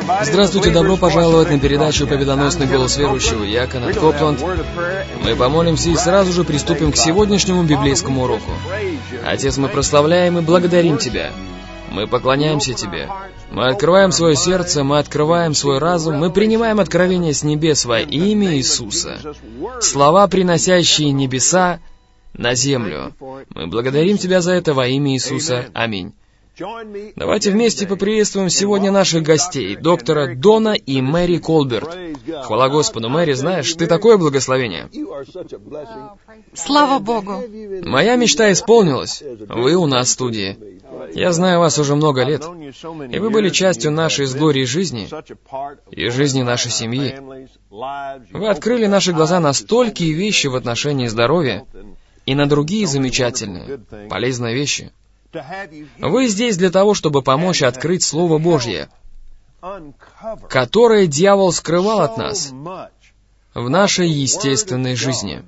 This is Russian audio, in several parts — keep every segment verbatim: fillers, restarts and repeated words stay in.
Здравствуйте, добро пожаловать на передачу «Победоносный голос верующего». Я Кеннет Копланд. Мы помолимся и сразу же приступим к сегодняшнему библейскому уроку. Отец, мы прославляем и благодарим Тебя. Мы поклоняемся Тебе. Мы открываем свое сердце, мы открываем свой разум, мы принимаем откровение с небес во имя Иисуса. Слова, приносящие небеса на землю. Мы благодарим Тебя за это во имя Иисуса. Аминь. Давайте вместе поприветствуем сегодня наших гостей, доктора Дона и Мэри Колберт. Хвала Господу, Мэри, знаешь, ты такое благословение. Слава Богу. Моя мечта исполнилась. Вы у нас в студии. Я знаю вас уже много лет, и вы были частью нашей с Глорией жизни и жизни нашей семьи. Вы открыли наши глаза на столькие вещи в отношении здоровья и на другие замечательные, полезные вещи. Вы здесь для того, чтобы помочь открыть Слово Божье, которое дьявол скрывал от нас в нашей естественной жизни.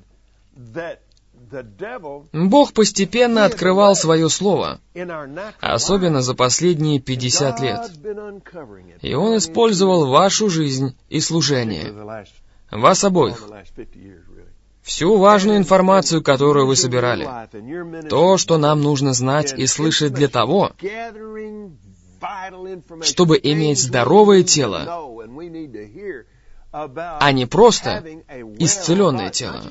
Бог постепенно открывал Свое Слово, особенно за последние пятьдесят лет. И Он использовал вашу жизнь и служение, вас обоих, всю важную информацию, которую вы собирали, то, что нам нужно знать и слышать для того, чтобы иметь здоровое тело, а не просто исцеленное тело.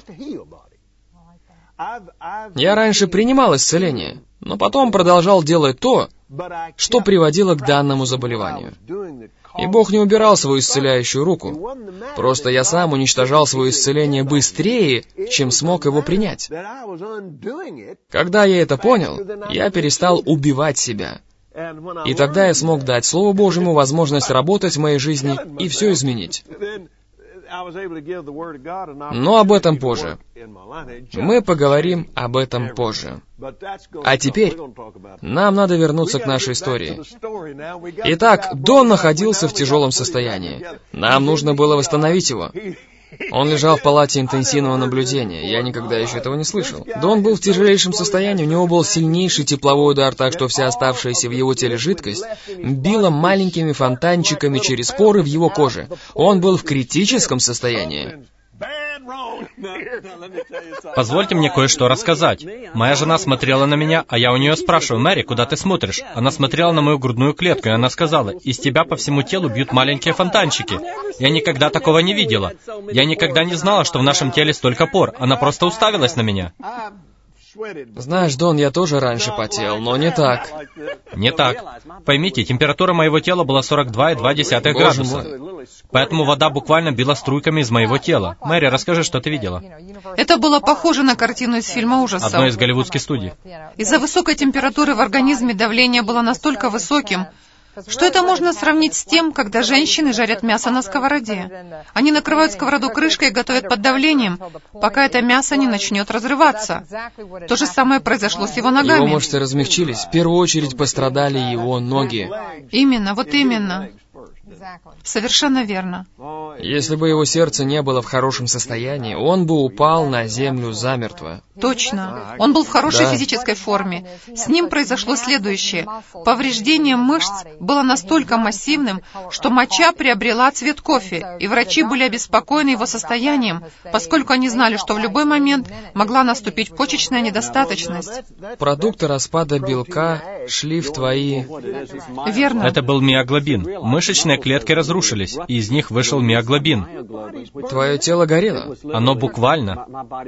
Я раньше принимал исцеление, но потом продолжал делать то, что приводило к данному заболеванию. И Бог не убирал свою исцеляющую руку. Просто я сам уничтожал свое исцеление быстрее, чем смог его принять. Когда я это понял, я перестал убивать себя. И тогда я смог дать Слову Божьему возможность работать в моей жизни и все изменить. Но об этом позже. Мы поговорим об этом позже. А теперь нам надо вернуться к нашей истории. Итак, Дон находился в тяжелом состоянии. Нам нужно было восстановить его. Он лежал в палате интенсивного наблюдения. Я никогда еще этого не слышал. Дон был в тяжелейшем состоянии, у него был сильнейший тепловой удар, так что вся оставшаяся в его теле жидкость била маленькими фонтанчиками через поры в его коже. Он был в критическом состоянии. Позвольте мне кое-что рассказать. Моя жена смотрела на меня, а я у нее спрашиваю: «Мэри, куда ты смотришь?» Она смотрела на мою грудную клетку, и она сказала: «Из тебя по всему телу бьют маленькие фонтанчики». Я никогда такого не видела. Я никогда не знала, что в нашем теле столько пор. Она просто уставилась на меня. Знаешь, Дон, я тоже раньше потел, но не так. Не так. Поймите, температура моего тела была сорок два и два десятых градуса. Поэтому вода буквально била струйками из моего тела. Мэри, расскажи, что ты видела. Это было похоже на картину из фильма ужасов. Одной из голливудских студий. Из-за высокой температуры в организме давление было настолько высоким, что это можно сравнить с тем, когда женщины жарят мясо на сковороде. Они накрывают сковороду крышкой и готовят под давлением, пока это мясо не начнет разрываться. То же самое произошло с его ногами. Его мышцы размягчились. В первую очередь пострадали его ноги. Именно, вот именно. Совершенно верно. Если бы его сердце не было в хорошем состоянии, он бы упал на землю замертво. Точно. Он был в хорошей Да. физической форме. С ним произошло следующее. Повреждение мышц было настолько массивным, что моча приобрела цвет кофе, и врачи были обеспокоены его состоянием, поскольку они знали, что в любой момент могла наступить почечная недостаточность. Продукты распада белка шли в твои... Верно. Это был миоглобин. Мышечные клетки разрушились, и из них вышел миоглобин. Твое тело горело. Оно буквально...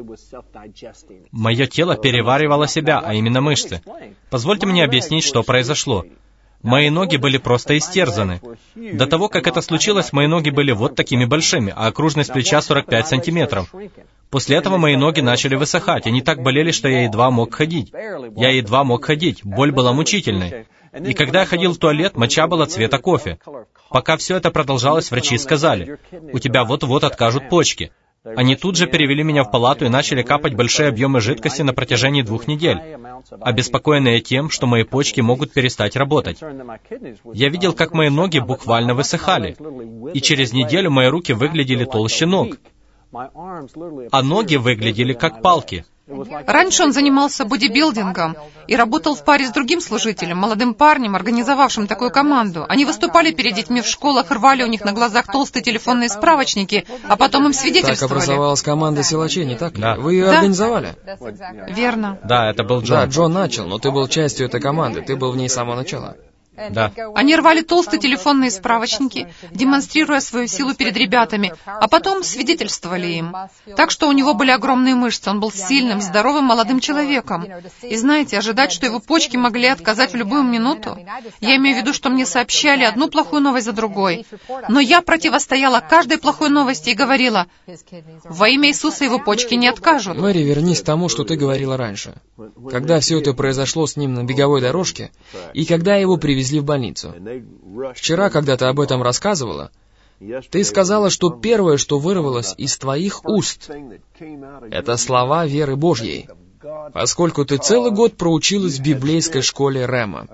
Мое тело переваривало себя, а именно мышцы. Позвольте мне объяснить, что произошло. Мои ноги были просто истерзаны. До того, как это случилось, мои ноги были вот такими большими, а окружность плеча сорок пять сантиметров. После этого мои ноги начали высыхать, они так болели, что я едва мог ходить. Я едва мог ходить, боль была мучительной. И когда я ходил в туалет, моча была цвета кофе. Пока все это продолжалось, врачи сказали: «У тебя вот-вот откажут почки». Они тут же перевели меня в палату и начали капать большие объемы жидкости на протяжении двух недель, обеспокоенные тем, что мои почки могут перестать работать. Я видел, как мои ноги буквально высыхали, и через неделю мои руки выглядели толще ног, а ноги выглядели как палки. Раньше он занимался бодибилдингом и работал в паре с другим служителем, молодым парнем, организовавшим такую команду. Они выступали перед детьми в школах, рвали у них на глазах толстые телефонные справочники, а потом им свидетельствовали. Так образовалась команда силачей, не так ли? Да. Вы ее Да. организовали? Верно. Да, это был Да, Джон. Джон начал, но ты был частью этой команды, ты был в ней с самого начала. Да. Они рвали толстые телефонные справочники, демонстрируя свою силу перед ребятами, а потом свидетельствовали им. Так что у него были огромные мышцы, он был сильным, здоровым молодым человеком. И знаете, ожидать, что его почки могли отказать в любую минуту? Я имею в виду, что мне сообщали одну плохую новость за другой. Но я противостояла каждой плохой новости и говорила: во имя Иисуса его почки не откажут. Мэри, вернись к тому, что ты говорила раньше. Когда все это произошло с ним на беговой дорожке, и когда его привезли в больницу. Вчера, когда ты об этом рассказывала, ты сказала, что первое, что вырвалось из твоих уст, это слова веры Божьей, поскольку ты целый год проучилась в библейской школе Рэма.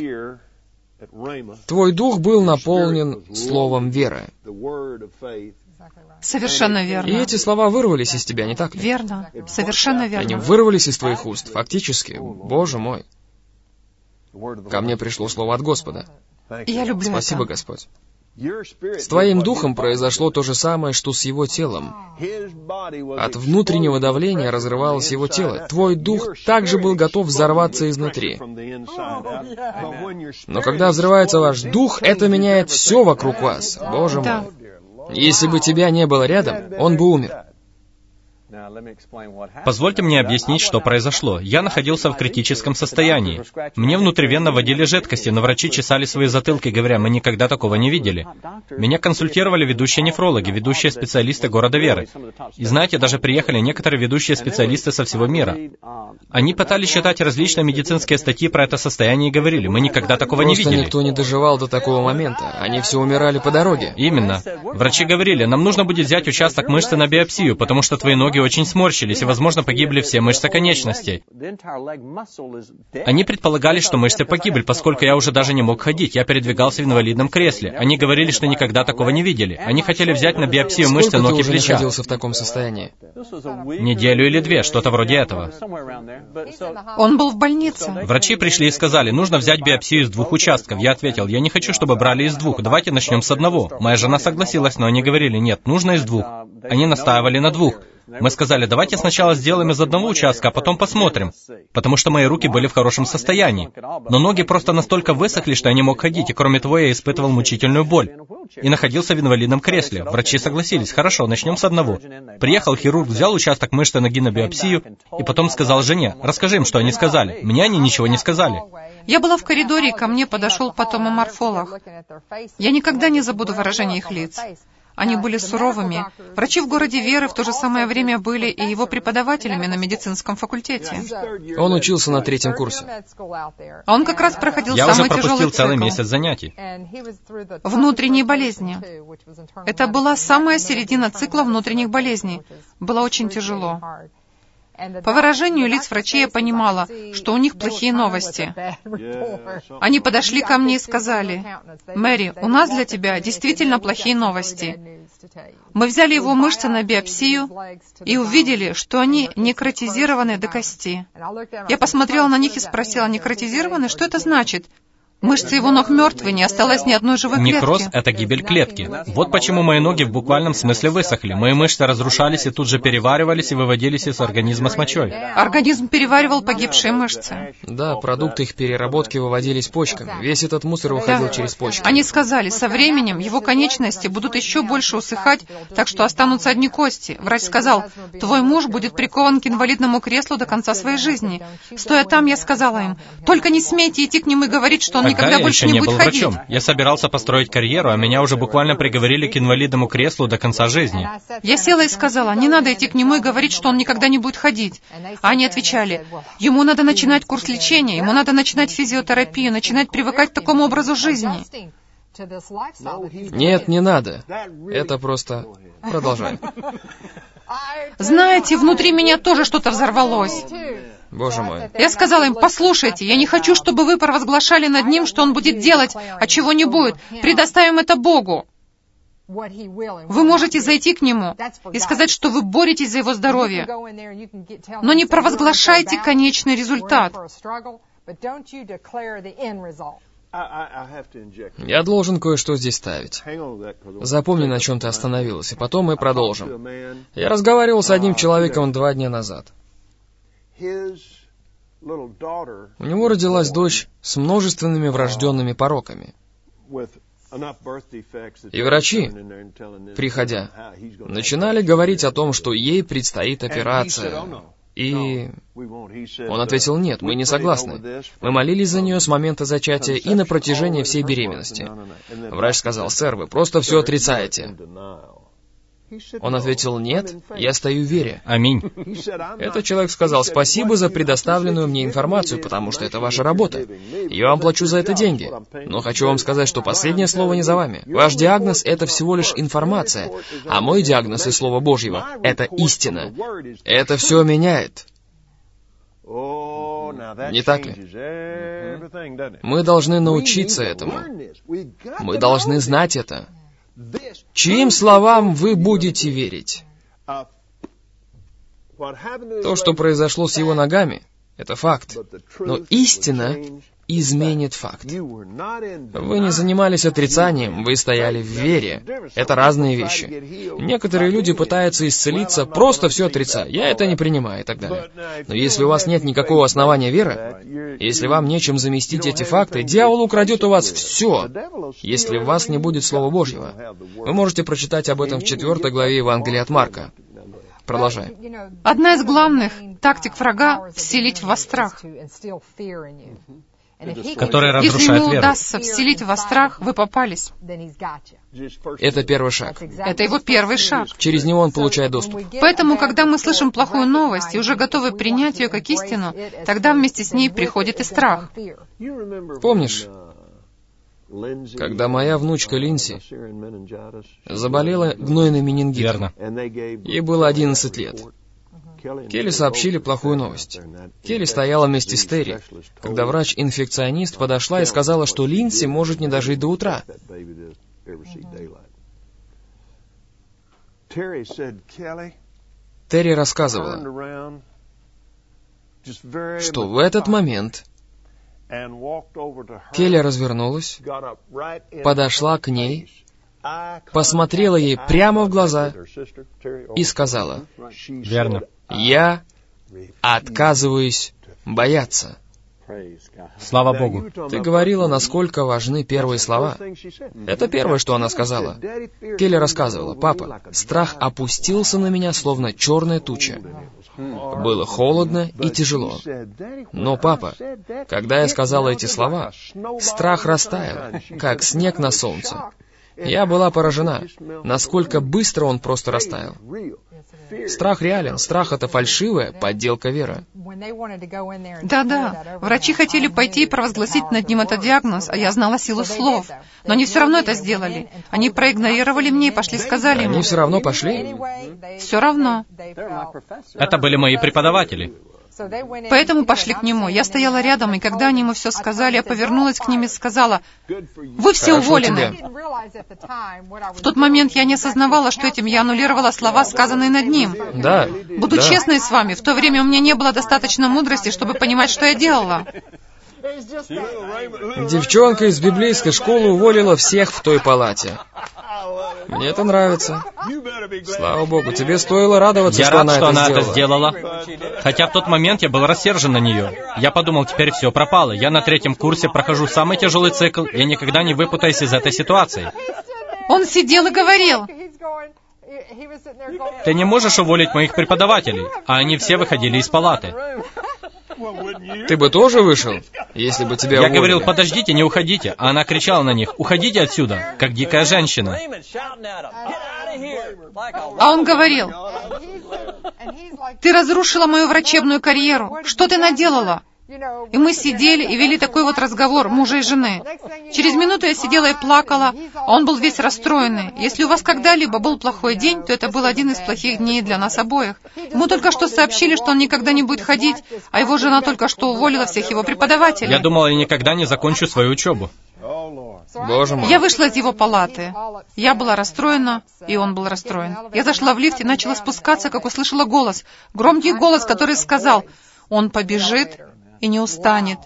Твой дух был наполнен словом веры. Совершенно верно. И эти слова вырвались из тебя, не так ли? Верно. Совершенно верно. Они вырвались из твоих уст, фактически. Боже мой. Ко мне пришло слово от Господа. Я люблю Спасибо, это. Господь. С твоим духом произошло то же самое, что с его телом. От внутреннего давления разрывалось его тело. Твой дух также был готов взорваться изнутри. Но когда взрывается ваш дух, это меняет все вокруг вас. Боже Да. мой. Если бы тебя не было рядом, он бы умер. Позвольте мне объяснить, что произошло. Я находился в критическом состоянии. Мне внутривенно вводили жидкости, но врачи чесали свои затылки, говоря: мы никогда такого не видели. Меня консультировали ведущие нефрологи, ведущие специалисты города Веры. И знаете, даже приехали некоторые ведущие специалисты со всего мира. Они пытались читать различные медицинские статьи про это состояние и говорили: мы никогда такого не Просто видели. никто не доживал до такого момента. Они все умирали по дороге. Именно. Врачи говорили: нам нужно будет взять участок мышцы на биопсию, потому что твои ноги очень сморщились, и, возможно, погибли все мышцы конечностей. Они предполагали, что мышцы погибли, поскольку я уже даже не мог ходить, я передвигался в инвалидном кресле. Они говорили, что никогда такого не видели. Они хотели взять на биопсию мышцы Сколько ног ты и уже плеча. находился в таком состоянии? Неделю или две, что-то вроде этого. Он был в больнице. Врачи пришли и сказали: нужно взять биопсию из двух участков. Я ответил: я не хочу, чтобы брали из двух. Давайте начнем с одного. Моя жена согласилась, но они говорили: нет, нужно из двух. Они настаивали на двух. Мы сказали: давайте сначала сделаем из одного участка, а потом посмотрим. Потому что мои руки были в хорошем состоянии. Но ноги просто настолько высохли, что я не мог ходить, и кроме того я испытывал мучительную боль. И находился в инвалидном кресле. Врачи согласились: хорошо, начнем с одного. Приехал хирург, взял участок мышцы ноги на биопсию, и потом сказал жене: расскажи им, что они сказали. Мне они ничего не сказали. Я была в коридоре, и ко мне подошел патомоморфолог. Я никогда не забуду выражение их лиц. Они были суровыми. Врачи в городе Веры в то же самое время были и его преподавателями на медицинском факультете. Он учился на третьем курсе. А он как раз проходил Я уже самый пропустил тяжелый целый цикл. месяц занятий. Внутренние болезни. Это была самая середина цикла внутренних болезней. Было очень тяжело. По выражению лиц врачей я понимала, что у них плохие новости. Они подошли ко мне и сказали: «Мэри, у нас для тебя действительно плохие новости. Мы взяли его мышцы на биопсию и увидели, что они некротизированы до кости». Я посмотрела на них и спросила: «Некротизированы? Что это значит?» Мышцы его ног мертвы, не осталось ни одной живой клетки. Некроз — это гибель клетки. Вот почему мои ноги в буквальном смысле высохли. Мои мышцы разрушались и тут же переваривались и выводились из организма с мочой. Организм переваривал погибшие мышцы. Да, продукты их переработки выводились почками. Весь этот мусор выходил Да. через почки. Они сказали: со временем его конечности будут еще больше усыхать, так что останутся одни кости. Врач сказал: твой муж будет прикован к инвалидному креслу до конца своей жизни. Стоя там, я сказала им: только не смейте идти к нему и говорить, что он Тогда никогда я больше еще не не был будет ходить. врачом. Я собирался построить карьеру, а меня уже буквально приговорили к инвалидному креслу до конца жизни. Я села и сказала: не надо идти к нему и говорить, что он никогда не будет ходить. А они отвечали: ему надо начинать курс лечения, ему надо начинать физиотерапию, начинать привыкать к такому образу жизни. Нет, не надо. Это просто... Продолжай. Знаете, внутри меня тоже что-то взорвалось. Боже мой. Я сказала им: послушайте, я не хочу, чтобы вы провозглашали над ним, что он будет делать, а чего не будет. Предоставим это Богу. Вы можете зайти к нему и сказать, что вы боретесь за его здоровье, но не провозглашайте конечный результат. Я должен кое-что здесь ставить. Запомни, на чем ты остановилась, и потом мы продолжим. Я разговаривал с одним человеком два дня назад. У него родилась дочь с множественными врожденными пороками. И врачи, приходя, начинали говорить о том, что ей предстоит операция. И он ответил: нет, мы не согласны. Мы молились за нее с момента зачатия и на протяжении всей беременности. Врач сказал: сэр, вы просто все отрицаете. Он ответил: нет, я стою в вере. Аминь. Этот человек сказал: спасибо за предоставленную мне информацию, потому что это ваша работа. Я вам плачу за это деньги. Но хочу вам сказать, что последнее слово не за вами. Ваш диагноз — это всего лишь информация, а мой диагноз из Слова Божьего — это истина. Это все меняет. Не так ли? Мы должны научиться этому. Мы должны знать это. Чьим словам вы будете верить? То, что произошло с его ногами, это факт. Но истина изменит факт. Вы не занимались отрицанием, вы стояли в вере. Это разные вещи. Некоторые люди пытаются исцелиться, просто все отрицая. Я это не принимаю и так далее. Но если у вас нет никакого основания веры, если вам нечем заместить эти факты, дьявол украдет у вас все, если в вас не будет Слова Божьего. Вы можете прочитать об этом в четвертой главе Евангелия от Марка. Продолжаем. Одна из главных тактик врага — вселить в вас страх. Который разрушает Если ему веру. удастся вселить в вас страх, вы попались. Это первый шаг. Это его первый шаг. Через него он получает доступ. Поэтому, когда мы слышим плохую новость и уже готовы принять ее как истину, тогда вместе с ней приходит и страх. Помнишь, когда моя внучка Линси заболела гнойным менингитом? Верно. Ей было одиннадцать лет. Келли сообщили плохую новость. Келли стояла вместе с Терри, когда врач-инфекционист подошла и сказала, что Линси может не дожить до утра. Терри рассказывала, что в этот момент Келли развернулась, подошла к ней, посмотрела ей прямо в глаза и сказала: Верно. «Я отказываюсь бояться». Слава Богу. Ты говорила, насколько важны первые слова. Это первое, что она сказала. Келли рассказывала: «Папа, страх опустился на меня, словно черная туча. Было холодно и тяжело. Но, папа, когда я сказала эти слова, страх растаял, как снег на солнце. Я была поражена, насколько быстро он просто растаял». Страх реален. Страх — это фальшивая подделка веры. Да-да, врачи хотели пойти и провозгласить над ним этот диагноз, а я знала силу слов. Но они все равно это сделали. Они проигнорировали меня и пошли сказали ему. Они все равно пошли? Все равно. Это были мои преподаватели. Поэтому пошли к нему. Я стояла рядом, и когда они ему все сказали, я повернулась к ним и сказала: «Вы все Хорошо уволены». тебе. В тот момент я не осознавала, что этим я аннулировала слова, сказанные над ним. Да. Буду да. честной с вами, в то время у меня не было достаточно мудрости, чтобы понимать, что я делала. Девчонка из библейской школы уволила всех в той палате. Мне это нравится. Слава Богу, тебе стоило радоваться, Я что рад, она, что это, она сделала. это сделала. Хотя в тот момент я был рассержен на нее. Я подумал, теперь все пропало. Я на третьем курсе прохожу самый тяжелый цикл. Я никогда не выпутаюсь из этой ситуации. Он сидел и говорил: Ты не можешь уволить моих преподавателей, а они все выходили из палаты. Ты бы тоже вышел, если бы тебя Я уволили? говорил: подождите, не уходите. А она кричала на них: уходите отсюда, как дикая женщина. А он говорил: ты разрушила мою врачебную карьеру. Что ты наделала? И мы сидели и вели такой вот разговор мужа и жены. Через минуту я сидела и плакала, а он был весь расстроенный. Если у вас когда-либо был плохой день, то это был один из плохих дней для нас обоих. Ему только что сообщили, что он никогда не будет ходить, а его жена только что уволила всех его преподавателей. Я думал, я никогда не закончу свою учебу. Боже мой. Я вышла из его палаты. Я была расстроена, и он был расстроен. Я зашла в лифт и начала спускаться, как услышала голос. Громкий голос, который сказал: «Он побежит и не устанет.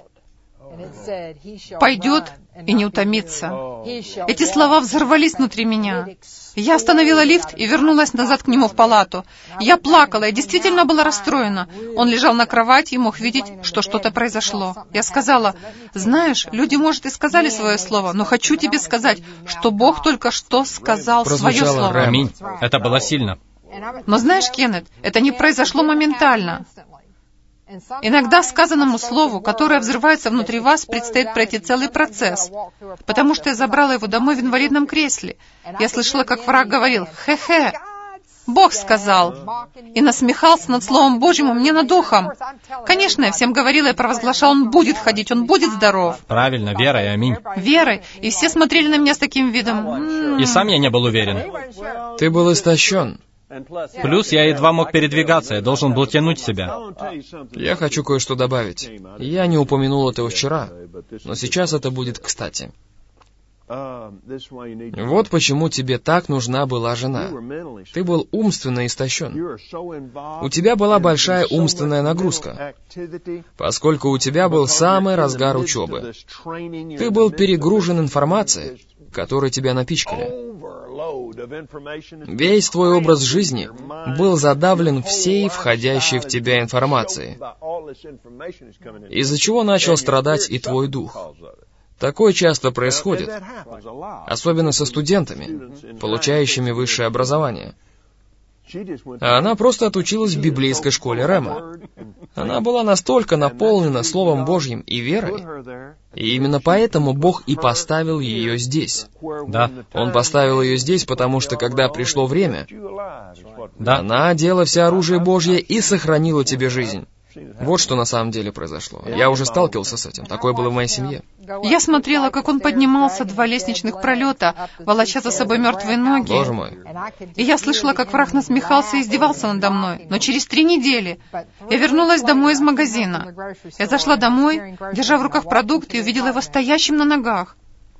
Пойдет и не утомится». Эти слова взорвались внутри меня. Я остановила лифт и вернулась назад к нему в палату. Я плакала, я действительно была расстроена. Он лежал на кровати и мог видеть, что что-то произошло. Я сказала: «Знаешь, люди, может, и сказали свое слово, но хочу тебе сказать, что Бог только что сказал свое слово». Аминь. Это было сильно. Но знаешь, Кеннет, это не произошло моментально. Иногда сказанному слову, которое взрывается внутри вас, предстоит пройти целый процесс. Потому что я забрала его домой в инвалидном кресле. Я слышала, как враг говорил: «Хе-хе, Бог сказал», и насмехался над Словом Божьим у меня над ухом. Конечно, я всем говорила и провозглашала: «Он будет ходить, он будет здоров». Правильно, верой, аминь. Верой. И все смотрели на меня с таким видом. М-м-м. И сам я не был уверен. Ты был истощен. Плюс я едва мог передвигаться, я должен был тянуть себя. Я хочу кое-что добавить. Я не упомянул этого вчера, но сейчас это будет кстати. Вот почему тебе так нужна была жена. Ты был умственно истощен. У тебя была большая умственная нагрузка, поскольку у тебя был самый разгар учебы. Ты был перегружен информацией, которой тебя напичкали. Весь твой образ жизни был задавлен всей входящей в тебя информацией, из-за чего начал страдать и твой дух. Такое часто происходит, особенно со студентами, получающими высшее образование. А она просто отучилась в библейской школе Рема. Она была настолько наполнена Словом Божьим и верой, и именно поэтому Бог и поставил ее здесь. Да. Он поставил ее здесь, потому что, когда пришло время, Да. она одела все оружие Божье и сохранила тебе жизнь. Вот что на самом деле произошло. Я уже сталкивался с этим. Такое было в моей семье. Я смотрела, как он поднимался два лестничных пролета, волоча за собой мертвые ноги. Боже мой. И я слышала, как враг насмехался и издевался надо мной. Но через три недели я вернулась домой из магазина. Я зашла домой, держа в руках продукты, и увидела его стоящим на ногах.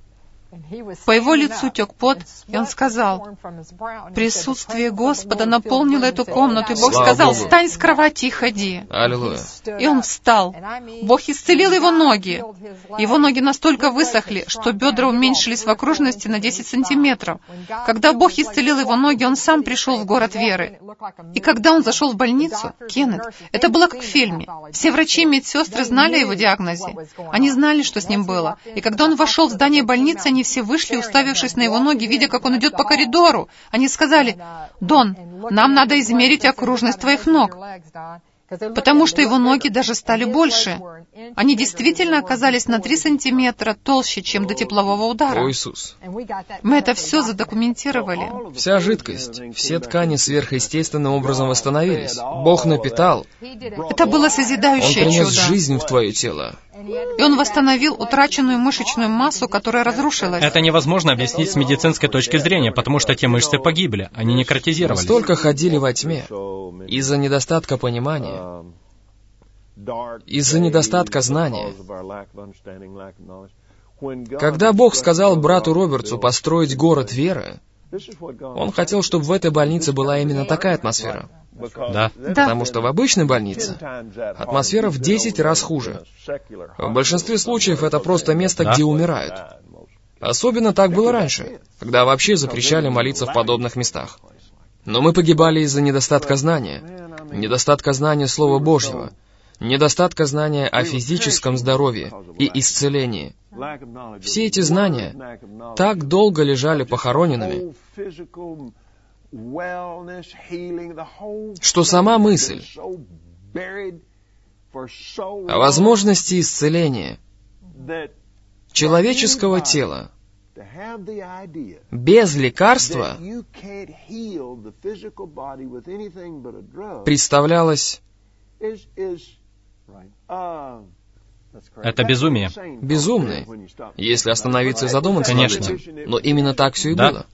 По его лицу тек пот, и он сказал: «Присутствие Господа наполнило эту комнату, и Бог Слава сказал: Богу. встань с кровати и ходи». Аллилуйя. И он встал. Бог исцелил его ноги. Его ноги настолько высохли, что бедра уменьшились в окружности на десять сантиметров. Когда Бог исцелил его ноги, он сам пришел в город веры. И когда он зашел в больницу, Кеннет, это было как в фильме. Все врачи и медсестры знали о его диагнозе. Они знали, что с ним было. И когда он вошел в здание больницы, они все вышли, уставившись на его ноги, видя, как он идет по коридору. Они сказали: «Дон, нам надо измерить окружность твоих ног», потому что его ноги даже стали больше. Они действительно оказались на три сантиметра толще, чем до теплового удара. О, Иисус. Мы это все задокументировали. Вся жидкость, все ткани сверхъестественным образом восстановились. Бог напитал. Это было Он созидающее принес чудо. жизнь в твое тело. И он восстановил утраченную мышечную массу, которая разрушилась. Это невозможно объяснить с медицинской точки зрения, потому что те мышцы погибли, они некротизировались. Столько ходили во тьме из-за недостатка понимания, из-за недостатка знания. Когда Бог сказал брату Робертсу построить город веры, Он хотел, чтобы в этой больнице была именно такая атмосфера. Да. Да. Потому что в обычной больнице атмосфера в десять раз хуже. В большинстве случаев это просто место, Да. где умирают. Особенно так было раньше, когда вообще запрещали молиться в подобных местах. Но мы погибали из-за недостатка знания, недостатка знания Слова Божьего, недостатка знания о физическом здоровье и исцелении. Все эти знания так долго лежали похороненными, что сама мысль о возможности исцеления человеческого тела без лекарства представлялась Это безумие. безумной, если остановиться и задуматься над Конечно. этим. Но именно так все и Да. было.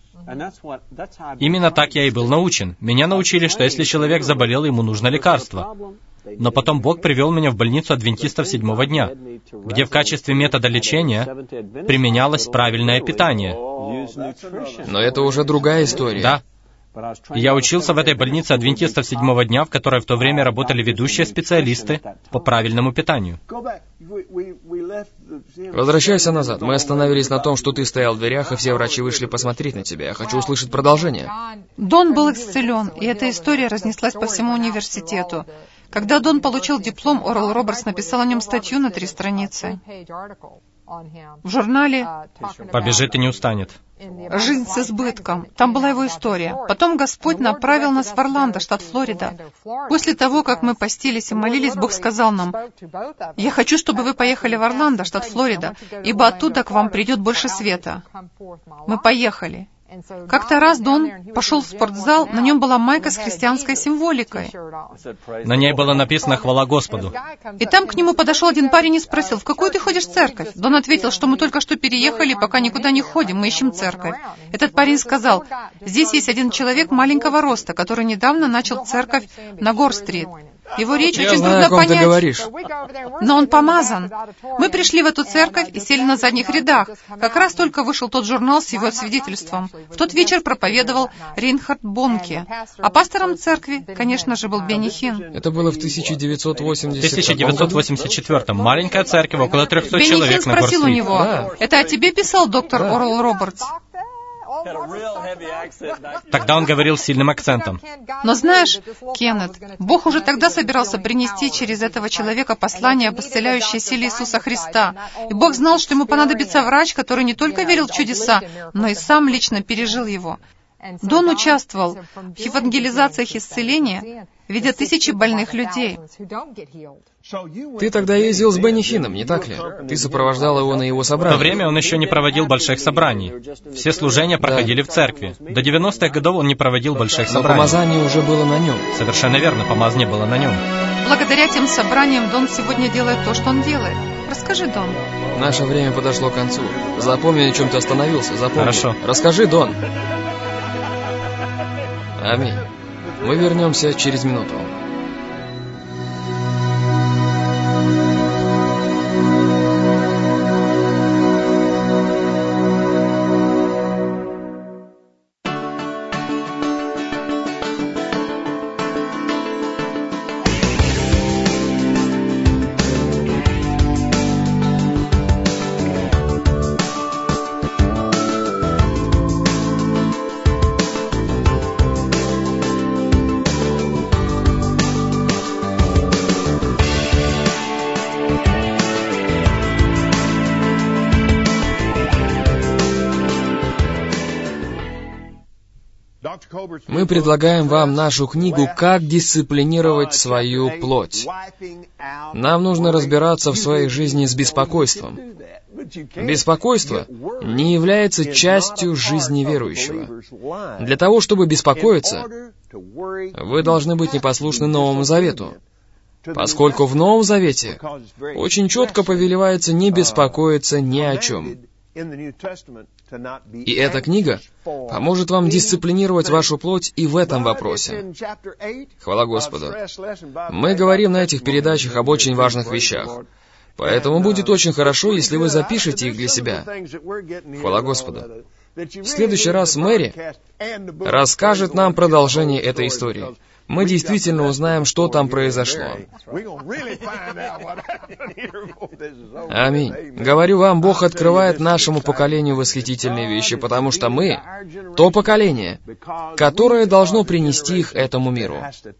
Именно так я и был научен. Меня научили, что если человек заболел, ему нужно лекарство. Но потом Бог привел меня в больницу адвентистов седьмого дня, где в качестве метода лечения применялось правильное питание. Но это уже другая история. Да. Я учился в этой больнице адвентистов седьмого дня, в которой в то время работали ведущие специалисты по правильному питанию. Возвращайся назад. Мы остановились на том, что ты стоял в дверях, и все врачи вышли посмотреть на тебя. Я хочу услышать продолжение. Дон был исцелен, и эта история разнеслась по всему университету. Когда Дон получил диплом, Орал Робертс написал о нем статью на три страницы. В журнале «Побежит и не устанет». «Жизнь с избытком». Там была его история. Потом Господь направил нас в Орландо, штат Флорида. После того, как мы постились и молились, Бог сказал нам: «Я хочу, чтобы вы поехали в Орландо, штат Флорида, ибо оттуда к вам придет больше света». Мы поехали. Как-то раз Дон пошел в спортзал, на нем была майка с христианской символикой. На ней было написано «Хвала Господу». И там к нему подошел один парень и спросил: «В какую ты ходишь церковь?» Дон ответил, что мы только что переехали, пока никуда не ходим, мы ищем церковь. Этот парень сказал: «Здесь есть один человек маленького роста, который недавно начал церковь на Гор-стрит. Его речь Я очень знаю, трудно о ком ты понять, говоришь. но он помазан». Мы пришли в эту церковь и сели на задних рядах. Как раз только вышел тот журнал с его свидетельством. В тот вечер проповедовал Рейнхард Бонке. А пастором церкви, конечно же, был Бенни Хин. Это было в тысяча девятьсот восемьдесят тысяча девятьсот восемьдесят четвёртом. Маленькая церковь, около трехсот Бенни человек Хин на спросил у Гор-стрит. него: Да. «Это о тебе писал доктор Да. Орал Робертс?» Тогда он говорил с сильным акцентом. Но знаешь, Кеннет, Бог уже тогда собирался принести через этого человека послание об исцеляющей силе Иисуса Христа. И Бог знал, что ему понадобится врач, который не только верил в чудеса, но и сам лично пережил его. Дон участвовал в евангелизациях исцеления, видя тысячи больных людей. Ты тогда ездил с Бенни Хином, не так ли? Ты сопровождал его на его В то собрании. время он еще не проводил больших собраний. Все служения проходили в церкви. До девяностых годов он не проводил больших Но собраний. помазание уже было на нем. Совершенно верно, помазание было на нем. Благодаря тем собраниям Дон сегодня делает то, что он делает. Расскажи, Дон. Наше время подошло к концу. Запомни, на чем ты остановился. Запомни. Хорошо. Расскажи, Дон. Аминь. Мы вернемся через минуту. Мы предлагаем вам нашу книгу «Как дисциплинировать свою плоть». Нам нужно разбираться в своей жизни с беспокойством. Беспокойство не является частью жизни верующего. Для того, чтобы беспокоиться, вы должны быть непослушны Новому Завету, поскольку в Новом Завете очень четко повелевается не беспокоиться ни о чем. И эта книга поможет вам дисциплинировать вашу плоть и в этом вопросе. Хвала Господу. Мы говорим на этих передачах об очень важных вещах. Поэтому будет очень хорошо, если вы запишете их для себя. Хвала Господу. В следующий раз Мэри расскажет нам продолжение этой истории. Мы действительно узнаем, что там произошло. Аминь. Говорю вам, Бог открывает нашему поколению восхитительные вещи, потому что мы — то поколение, которое должно принести их этому миру.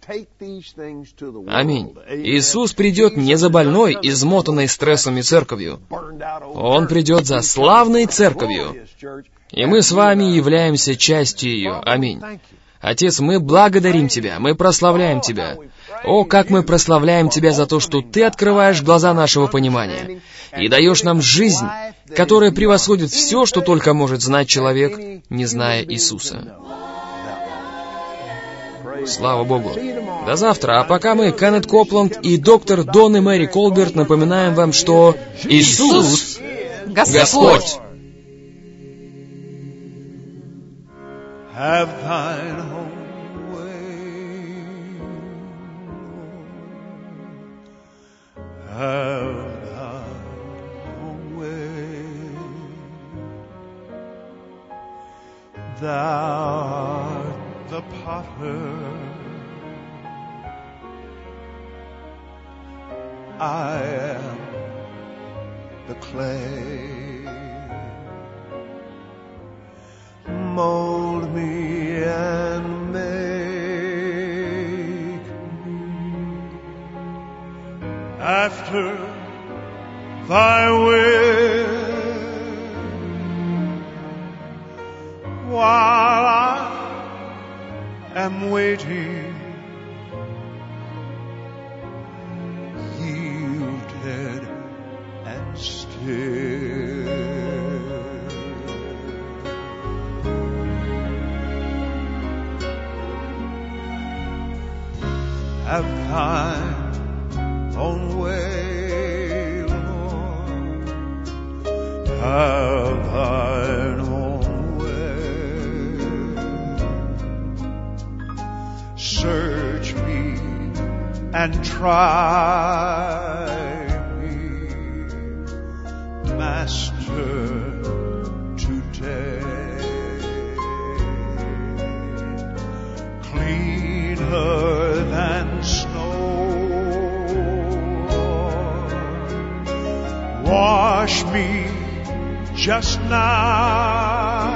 Аминь. Иисус придет не за больной, измотанной стрессом и церковью. Он придет за славной церковью. И мы с вами являемся частью ее. Аминь. Отец, мы благодарим Тебя, мы прославляем Тебя. О, как мы прославляем Тебя за то, что Ты открываешь глаза нашего понимания и даешь нам жизнь, которая превосходит все, что только может знать человек, не зная Иисуса. Слава Богу. До завтра. А пока мы, Кеннет Копланд и доктор Дон и Мэри Колберт, напоминаем вам, что Иисус — Господь. Have thine own way. Thou art the potter, I am the clay. Mold me and make me after thy will, while I am waiting, yielded and still. Have thine own way, Lord. Have thine own way. Search me and try me, Master, today. Cleaner than snow, wash me just now,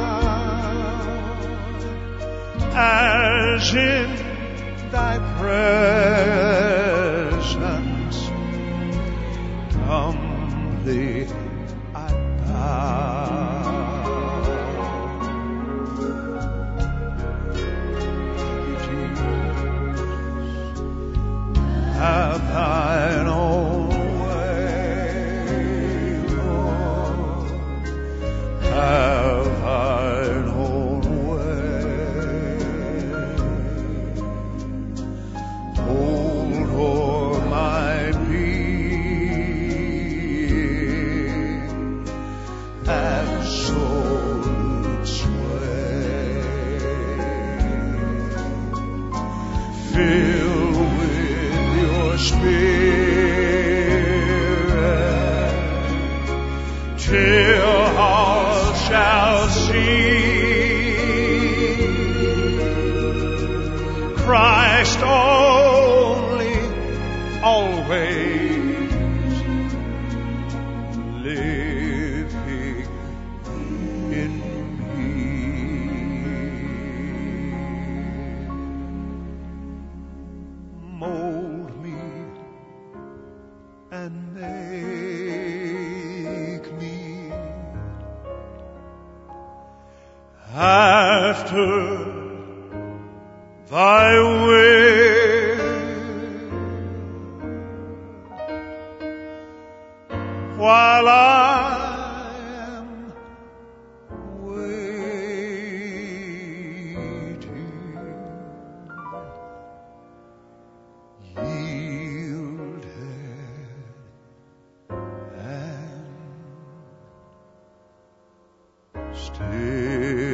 as in thy presence humbly I bow. Have thine own way, Lord. Have thine own way. Hold o'er my being absolute sway. Fill Spirit, till all shall see Christ only, always living in me. Mold me and make me after thy will, while I am waiting, yielded and still.